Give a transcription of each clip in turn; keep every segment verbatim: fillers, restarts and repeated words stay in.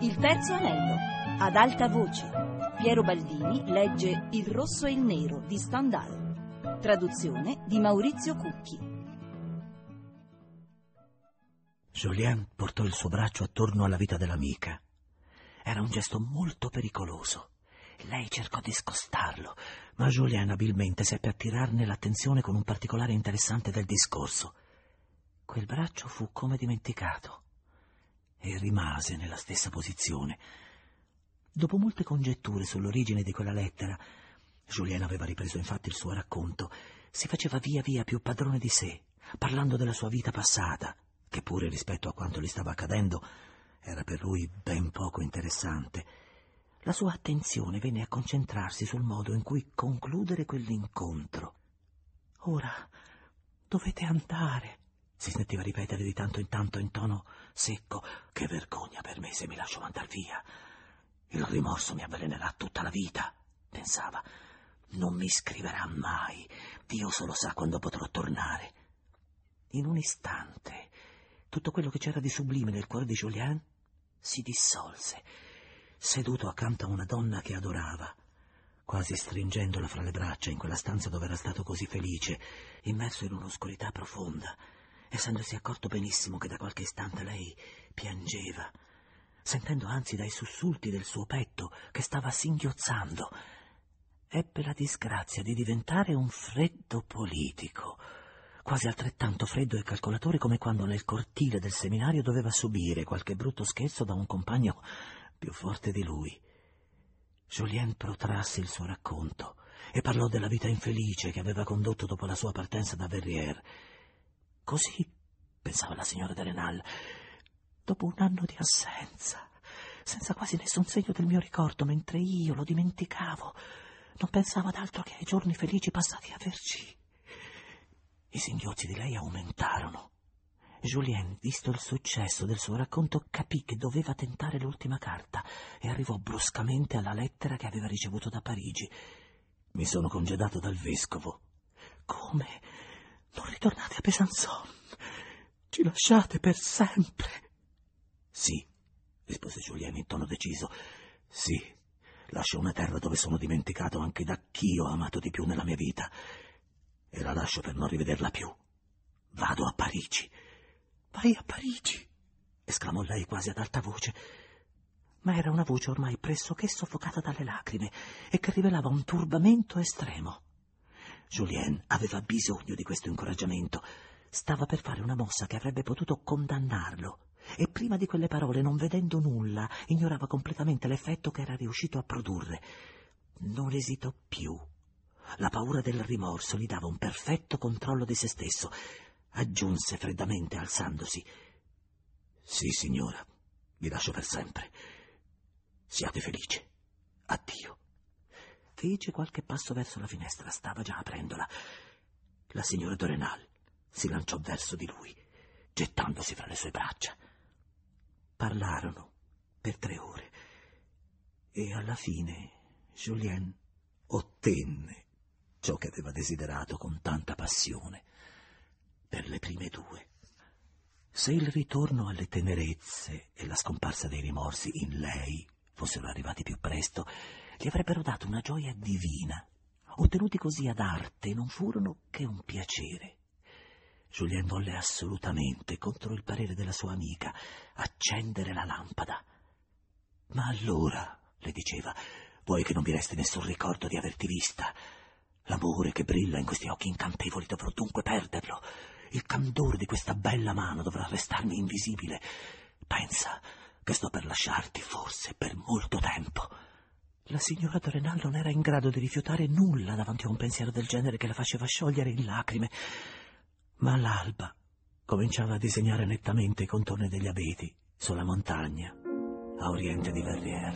Il terzo anello, ad alta voce. Piero Baldini legge Il rosso e il nero di Stendhal. Traduzione di Maurizio Cucchi. Julien portò il suo braccio attorno alla vita dell'amica. Era un gesto molto pericoloso. Lei cercò di scostarlo, ma Julien abilmente seppe attirarne l'attenzione con un particolare interessante del discorso. Quel braccio fu come dimenticato e rimase nella stessa posizione. Dopo molte congetture sull'origine di quella lettera, Julien aveva ripreso infatti il suo racconto. Si faceva via via più padrone di sé, parlando della sua vita passata, che pure rispetto a quanto gli stava accadendo era per lui ben poco interessante. La sua attenzione venne a concentrarsi sul modo in cui concludere quell'incontro. «Ora dovete andare», si sentiva ripetere di tanto in tanto in tono secco. «Che vergogna per me se mi lascio mandar via. Il rimorso mi avvelenerà tutta la vita», pensava. «Non mi scriverà mai. Dio solo sa quando potrò tornare». In un istante tutto quello che c'era di sublime nel cuore di Julien si dissolse, seduto accanto a una donna che adorava, quasi stringendola fra le braccia in quella stanza dove era stato così felice, immerso in un'oscurità profonda, essendosi accorto benissimo che da qualche istante lei piangeva, sentendo anzi dai sussulti del suo petto che stava singhiozzando. Ebbe la disgrazia di diventare un freddo politico, quasi altrettanto freddo e calcolatore come quando nel cortile del seminario doveva subire qualche brutto scherzo da un compagno più forte di lui. Julien protrasse il suo racconto e parlò della vita infelice che aveva condotto dopo la sua partenza da Verrières. Così, pensava la signora de Rênal, dopo un anno di assenza, senza quasi nessun segno del mio ricordo, mentre io lo dimenticavo, non pensavo ad altro che ai giorni felici passati a Vergy. I singhiozzi di lei aumentarono. Julien, visto il successo del suo racconto, capì che doveva tentare l'ultima carta e arrivò bruscamente alla lettera che aveva ricevuto da Parigi. «Mi sono congedato dal vescovo». «Come? Non ritornate a Besançon? Ci lasciate per sempre?» «Sì», rispose Julien in tono deciso. «Sì, lascio una terra dove sono dimenticato anche da chi ho amato di più nella mia vita. E la lascio per non rivederla più. Vado a Parigi». «Vai a Parigi?» esclamò lei quasi ad alta voce. Ma era una voce ormai pressoché soffocata dalle lacrime e che rivelava un turbamento estremo. Julien aveva bisogno di questo incoraggiamento. Stava per fare una mossa che avrebbe potuto condannarlo e prima di quelle parole, non vedendo nulla, ignorava completamente l'effetto che era riuscito a produrre. Non esitò più. La paura del rimorso gli dava un perfetto controllo di se stesso. Aggiunse freddamente, alzandosi: «Sì, signora, vi lascio per sempre. Siate felice. Addio». Fece qualche passo verso la finestra, stava già aprendola. La signora de Rênal si lanciò verso di lui, gettandosi fra le sue braccia. Parlarono per tre ore e alla fine Julien ottenne ciò che aveva desiderato con tanta passione. Per le prime due. Se il ritorno alle tenerezze e la scomparsa dei rimorsi in lei fossero arrivati più presto, gli avrebbero dato una gioia divina. Ottenuti così ad arte, non furono che un piacere. Julien volle assolutamente, contro il parere della sua amica, accendere la lampada. «Ma allora», le diceva, «vuoi che non vi resti nessun ricordo di averti vista? L'amore che brilla in questi occhi incantevoli dovrò dunque perderlo. Il candore di questa bella mano dovrà restarmi invisibile. Pensa che sto per lasciarti, forse, per molto tempo». La signora de Rênal non era in grado di rifiutare nulla davanti a un pensiero del genere che la faceva sciogliere in lacrime. Ma all'alba cominciava a disegnare nettamente i contorni degli abeti sulla montagna, a oriente di Verrières.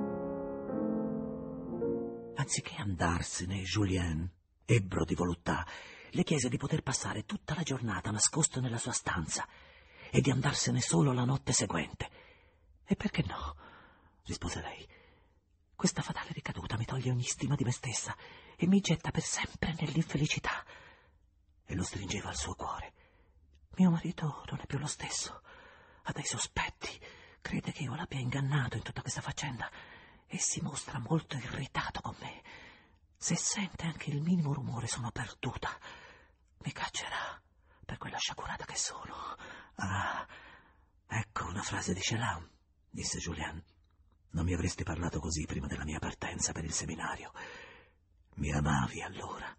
Anziché andarsene, Julien, ebbro di voluttà, le chiese di poter passare tutta la giornata nascosto nella sua stanza e di andarsene solo la notte seguente. «E perché no?» rispose lei. «Questa fatale ricaduta mi toglie ogni stima di me stessa e mi getta per sempre nell'infelicità». E lo stringeva al suo cuore. «Mio marito non è più lo stesso, ha dei sospetti, crede che io l'abbia ingannato in tutta questa faccenda e si mostra molto irritato con me. Se sente anche il minimo rumore sono perduta. Mi caccerà per quella sciagurata che sono. Ah, ecco una frase di Celan, disse Julien. Non mi avresti parlato così prima della mia partenza per il seminario. Mi amavi allora.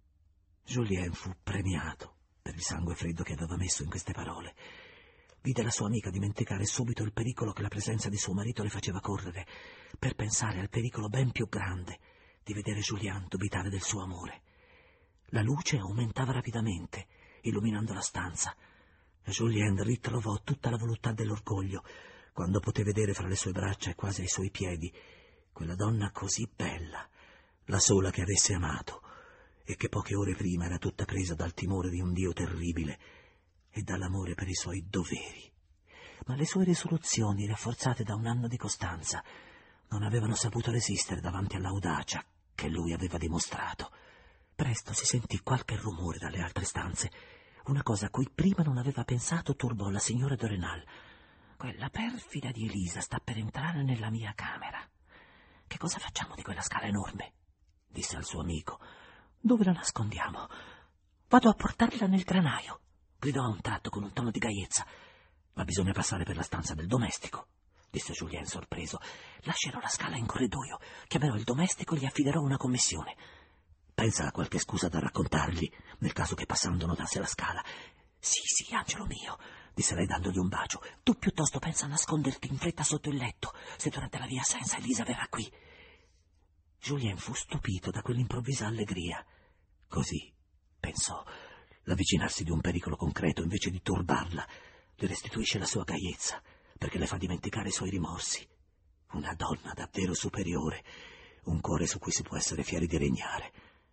Julien fu premiato per il sangue freddo che aveva messo in queste parole. Vide la sua amica dimenticare subito il pericolo che la presenza di suo marito le faceva correre, per pensare al pericolo ben più grande di vedere Julien dubitare del suo amore. La luce aumentava rapidamente, illuminando la stanza. Julien ritrovò tutta la voluttà dell'orgoglio quando poté vedere fra le sue braccia e quasi ai suoi piedi quella donna così bella, la sola che avesse amato, e che poche ore prima era tutta presa dal timore di un Dio terribile e dall'amore per i suoi doveri. Ma le sue risoluzioni, rafforzate da un anno di costanza, non avevano saputo resistere davanti all'audacia che lui aveva dimostrato. Presto si sentì qualche rumore dalle altre stanze. Una cosa a cui prima non aveva pensato turbò la signora de Rênal. Quella perfida di Elisa sta per entrare nella mia camera. Che cosa facciamo di quella scala enorme? Disse al suo amico. Dove la nascondiamo? Vado a portarla nel granaio, gridò a un tratto con un tono di gaiezza. Ma bisogna passare per la stanza del domestico, disse Julien sorpreso. Lascerò la scala in corridoio, chiamerò il domestico e gli affiderò una commissione. Pensa a qualche scusa da raccontargli, nel caso che passando notasse la scala. Sì, sì, angelo mio, disse lei dandogli un bacio. Tu piuttosto pensa a nasconderti in fretta sotto il letto, se durante la via senza Elisa verrà qui. Julien fu stupito da quell'improvvisa allegria. Così, pensò, l'avvicinarsi di un pericolo concreto invece di turbarla le restituisce la sua gaiezza, perché le fa dimenticare i suoi rimorsi. Una donna davvero superiore, un cuore su cui si può essere fieri di regnare.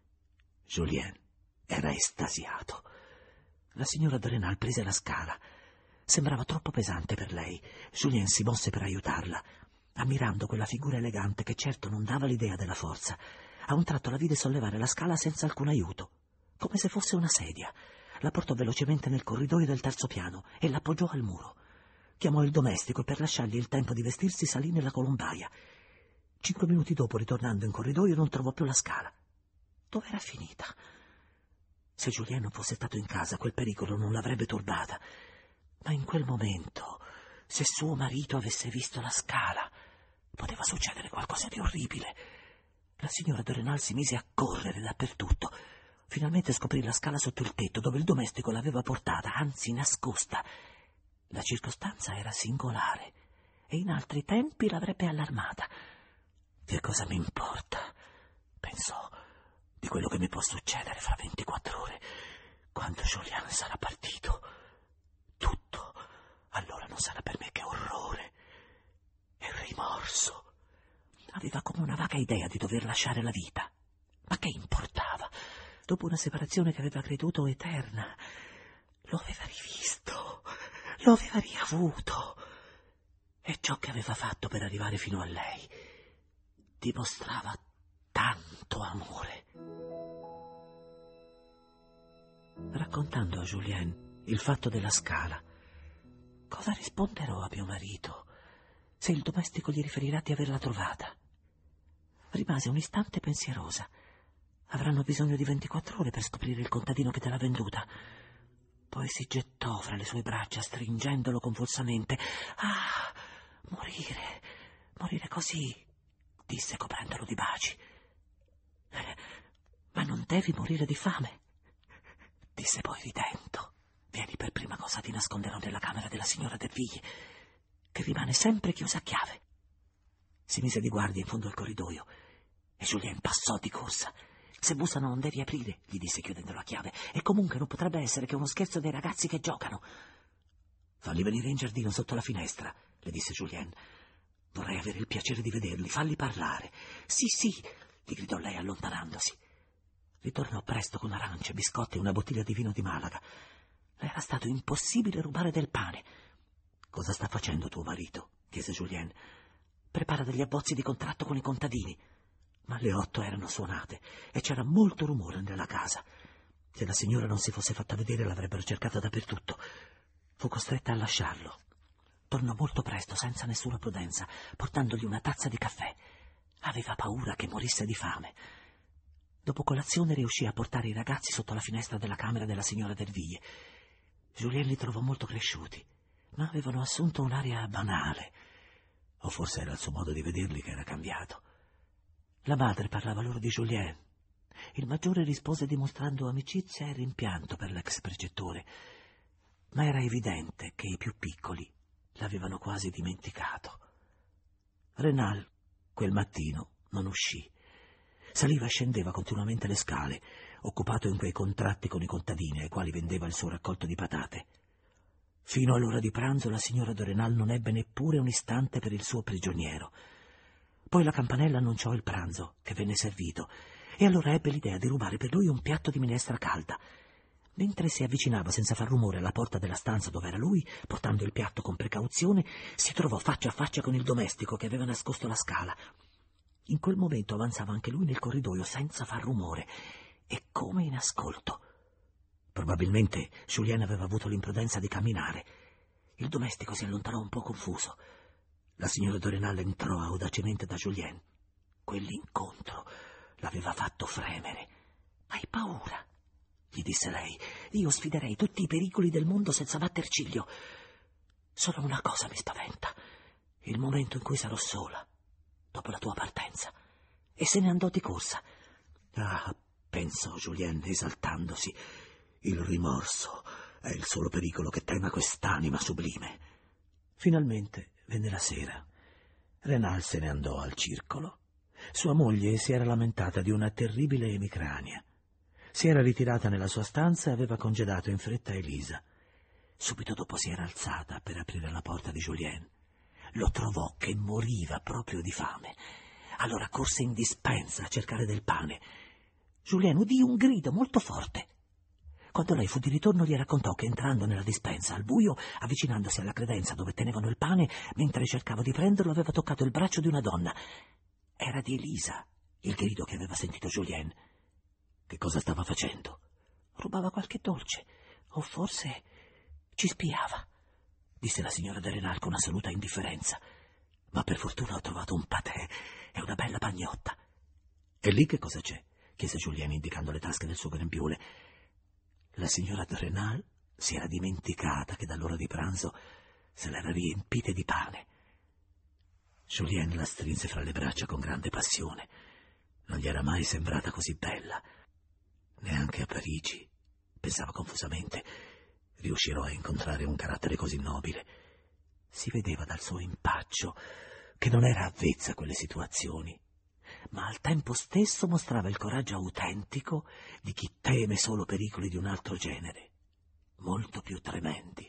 Julien era estasiato. La signora de Rênal prese la scala. Sembrava troppo pesante per lei. Julien si mosse per aiutarla, ammirando quella figura elegante che certo non dava l'idea della forza. A un tratto la vide sollevare la scala senza alcun aiuto, come se fosse una sedia. La portò velocemente nel corridoio del terzo piano e l'appoggiò al muro. Chiamò il domestico e per lasciargli il tempo di vestirsi salì nella colombaia. Cinque minuti dopo, ritornando in corridoio, non trovò più la scala. Dove era finita? Se Julien non fosse stato in casa, quel pericolo non l'avrebbe turbata. Ma in quel momento, se suo marito avesse visto la scala, poteva succedere qualcosa di orribile. La signora de Rênal si mise a correre dappertutto. Finalmente scoprì la scala sotto il tetto, dove il domestico l'aveva portata, anzi nascosta. La circostanza era singolare e in altri tempi l'avrebbe allarmata. Che cosa mi importa, pensò, di quello che mi può succedere fra ventiquattro ore, quando Julien sarà partito? Tutto allora non sarà per me che orrore e rimorso. Aveva come una vaga idea di dover lasciare la vita. Ma che importava? Dopo una separazione che aveva creduto eterna, lo aveva rivisto, lo aveva riavuto. E ciò che aveva fatto per arrivare fino a lei dimostrava tanto amore. Raccontando a Julien il fatto della scala, cosa risponderò a mio marito se il domestico gli riferirà di averla trovata? Rimase un istante pensierosa. Avranno bisogno di ventiquattro ore per scoprire il contadino che te l'ha venduta. Poi si gettò fra le sue braccia, stringendolo convulsamente. Ah, morire, morire così, disse coprendolo di baci. Eh, ma non devi morire di fame, disse poi ridendo. Vieni per prima cosa, ti nasconderò nella camera della signora Derville, che rimane sempre chiusa a chiave. Si mise di guardia in fondo al corridoio e Julien passò di corsa. Se bussano non devi aprire, gli disse chiudendo la chiave, e comunque non potrebbe essere che uno scherzo dei ragazzi che giocano. Falli venire in giardino sotto la finestra, le disse Julien. Vorrei avere il piacere di vederli, falli parlare. Sì, sì, gli gridò lei allontanandosi. Ritornò presto con arance, biscotti e una bottiglia di vino di Malaga. Le era stato impossibile rubare del pane. Cosa sta facendo tuo marito? Chiese Julien. Prepara degli abbozzi di contratto con i contadini. Ma le otto erano suonate e c'era molto rumore nella casa. Se la signora non si fosse fatta vedere l'avrebbero cercata dappertutto. Fu costretta a lasciarlo. tornò molto presto, senza nessuna prudenza, portandogli una tazza di caffè. Aveva paura che morisse di fame. Dopo colazione riuscì a portare i ragazzi sotto la finestra della camera della signora Derville. Julien li trovò molto cresciuti, ma avevano assunto un'aria banale. O forse era il suo modo di vederli che era cambiato. La madre parlava loro di Julien. Il maggiore rispose dimostrando amicizia e rimpianto per l'ex precettore, ma era evidente che i più piccoli l'avevano quasi dimenticato. Renal, quel mattino, non uscì. Saliva e scendeva continuamente le scale, occupato in quei contratti con i contadini ai quali vendeva il suo raccolto di patate. Fino all'ora di pranzo la signora de Renal non ebbe neppure un istante per il suo prigioniero. Poi la campanella annunciò il pranzo, che venne servito, e allora ebbe l'idea di rubare per lui un piatto di minestra calda. Mentre si avvicinava senza far rumore alla porta della stanza dove era lui, portando il piatto con precauzione, si trovò faccia a faccia con il domestico che aveva nascosto la scala. In quel momento avanzava anche lui nel corridoio senza far rumore e come in ascolto. Probabilmente Julien aveva avuto l'imprudenza di camminare. Il domestico si allontanò un po' confuso. La signora de Renal entrò audacemente da Julien. Quell'incontro l'aveva fatto fremere. «Hai paura?» gli disse lei. «Io sfiderei tutti i pericoli del mondo senza batter ciglio. Solo una cosa mi spaventa: il momento in cui sarò sola, dopo la tua partenza». E se ne andò di corsa. «Ah», pensò Julien esaltandosi, «il rimorso è il solo pericolo che tema quest'anima sublime». Finalmente venne la sera. Renal se ne andò al circolo. Sua moglie si era lamentata di una terribile emicrania. Si era ritirata nella sua stanza e aveva congedato in fretta Elisa. Subito dopo si era alzata per aprire la porta di Julien. Lo trovò che moriva proprio di fame. Allora corse in dispensa a cercare del pane. Julien udì un grido molto forte. Quando lei fu di ritorno gli raccontò che entrando nella dispensa al buio, avvicinandosi alla credenza dove tenevano il pane, mentre cercava di prenderlo aveva toccato il braccio di una donna. Era di Elisa il grido che aveva sentito Julien. Che cosa stava facendo? Rubava qualche dolce, o forse ci spiava, disse la signora de Renal con assoluta indifferenza. Ma per fortuna ho trovato un patè e una bella pagnotta. E lì che cosa c'è? Chiese Julien indicando le tasche del suo grembiule. La signora de Renal si era dimenticata che dall'ora di pranzo se l'era riempite di pane. Julien la strinse fra le braccia con grande passione. Non gli era mai sembrata così bella. Neanche a Parigi, pensava confusamente, riuscirò a incontrare un carattere così nobile. Si vedeva dal suo impaccio che non era avvezza a quelle situazioni, ma al tempo stesso mostrava il coraggio autentico di chi teme solo pericoli di un altro genere, molto più tremendi.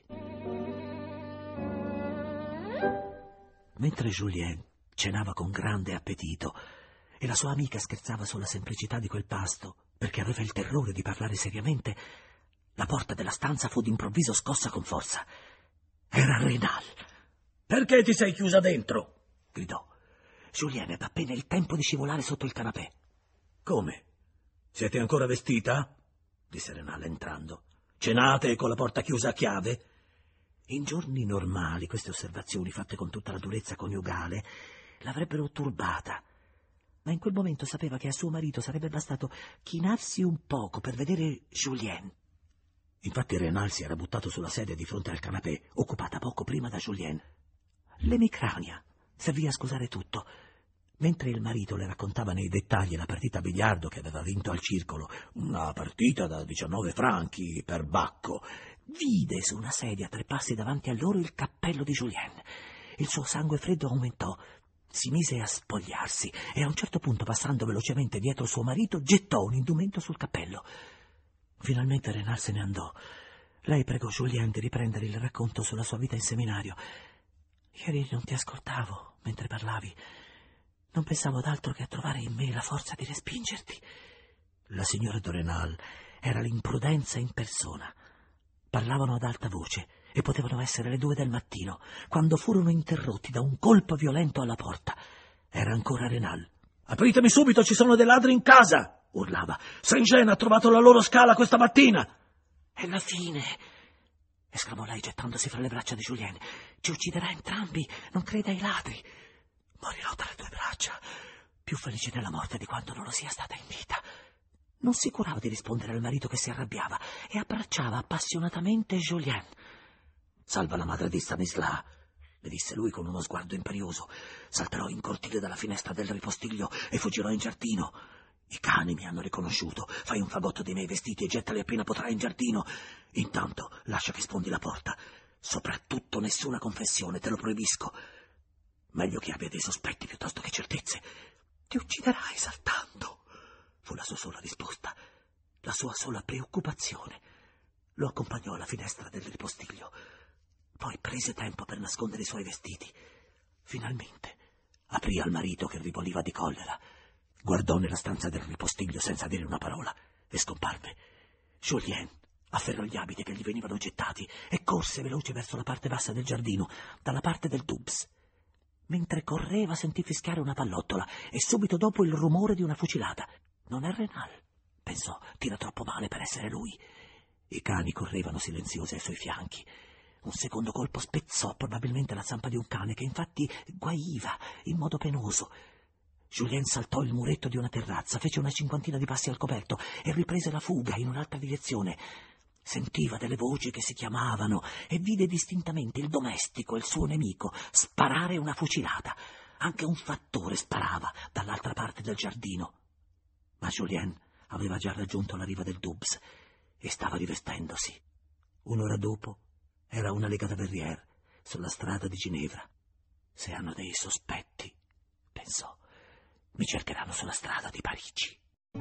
Mentre Julien cenava con grande appetito e la sua amica scherzava sulla semplicità di quel pasto, perché aveva il terrore di parlare seriamente, la porta della stanza fu d'improvviso scossa con forza. Era Renal. «Perché ti sei chiusa dentro?» gridò. Julien ebbe appena il tempo di scivolare sotto il canapè. «Come? Siete ancora vestita?» disse Renal entrando. «Cenate con la porta chiusa a chiave?» In giorni normali queste osservazioni, fatte con tutta la durezza coniugale, l'avrebbero turbata. Ma in quel momento sapeva che a suo marito sarebbe bastato chinarsi un poco per vedere Julien. Infatti Renal si era buttato sulla sedia di fronte al canapè, occupata poco prima da Julien. L'emicrania servì a scusare tutto. Mentre il marito le raccontava nei dettagli la partita a biliardo che aveva vinto al circolo, una partita da diciannove franchi per Bacco, vide su una sedia a tre passi davanti a loro il cappello di Julien. Il suo sangue freddo aumentò. Si mise a spogliarsi e a un certo punto, passando velocemente dietro suo marito, gettò un indumento sul cappello. Finalmente Renal se ne andò. Lei pregò Julien di riprendere il racconto sulla sua vita in seminario. «Ieri non ti ascoltavo mentre parlavi. Non pensavo ad altro che a trovare in me la forza di respingerti». La signora de Renal era l'imprudenza in persona. Parlavano ad alta voce e potevano essere le due del mattino, quando furono interrotti da un colpo violento alla porta. Era ancora Renal. «Apritemi subito, ci sono dei ladri in casa!» urlava. «Saint-Jean ha trovato la loro scala questa mattina!» «È la fine! esclamò lei gettandosi fra le braccia di Julien. Ci ucciderà entrambi, non creda ai ladri. Morirò tra le tue braccia, più felice nella morte di quanto non lo sia stata in vita. Non si curava di rispondere al marito che si arrabbiava e abbracciava appassionatamente Julien. Salva la madre di Stanislas, le disse lui con uno sguardo imperioso. Salterò in cortile dalla finestra del ripostiglio e fuggirò in giardino. I cani mi hanno riconosciuto. Fai un fagotto dei miei vestiti e gettali appena potrai in giardino. Intanto lascia che sfondi la porta. Soprattutto nessuna confessione, te lo proibisco. Meglio che abbia dei sospetti piuttosto che certezze. Ti ucciderai saltando, fu la sua sola risposta, la sua sola preoccupazione. Lo accompagnò alla finestra del ripostiglio. Poi prese tempo per nascondere i suoi vestiti. Finalmente aprì al marito che ribolliva di collera. Guardò nella stanza del ripostiglio senza dire una parola e scomparve. Julien afferrò gli abiti che gli venivano gettati e corse veloce verso la parte bassa del giardino, dalla parte del Doubs. Mentre correva sentì fischiare una pallottola e subito dopo il rumore di una fucilata. Non è Renal, pensò, tira troppo male per essere lui. I cani correvano silenziosi ai suoi fianchi. Un secondo colpo spezzò probabilmente la zampa di un cane che infatti guaiva in modo penoso. Julien saltò il muretto di una terrazza, fece una cinquantina di passi al coperto e riprese la fuga in un'altra direzione. Sentiva delle voci che si chiamavano e vide distintamente il domestico e il suo nemico sparare una fucilata. Anche un fattore sparava dall'altra parte del giardino. Ma Julien aveva già raggiunto la riva del Doubs e stava rivestendosi. Un'ora dopo era una lega da Verrières, sulla strada di Ginevra. Se hanno dei sospetti, pensò, mi cercheranno sulla strada di Parigi.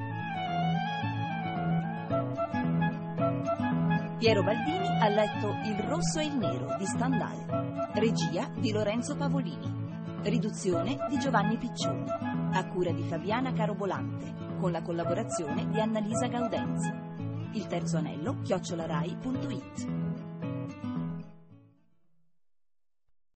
Piero Baldini ha letto Il rosso e il nero di Stendhal, regia di Lorenzo Pavolini, riduzione di Giovanni Piccioni, a cura di Fabiana Carobolante, con la collaborazione di Annalisa Gaudenzi. Il terzo anello, chiocciolarai punto it.